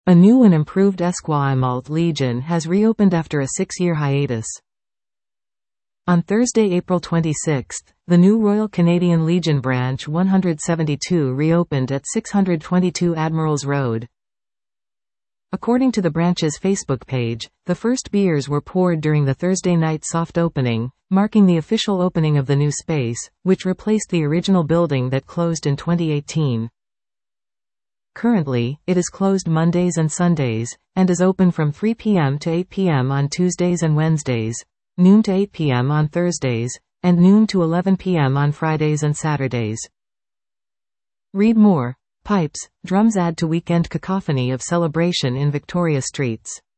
A new and improved Esquimalt Legion has reopened after a 6-year hiatus. On Thursday, April 26, the new Royal Canadian Legion Branch 172 reopened at 622 Admirals Road. According to the branch's Facebook page, the first beers were poured during the Thursday night soft opening, marking the official opening of the new space, which replaced the original building that closed in 2018. Currently, it is closed Mondays and Sundays, and is open from 3 p.m. to 8 p.m. on Tuesdays and Wednesdays, noon to 8 p.m. on Thursdays, and noon to 11 p.m. on Fridays and Saturdays. Read more. Pipes, drums add to weekend cacophony of celebration in Victoria streets.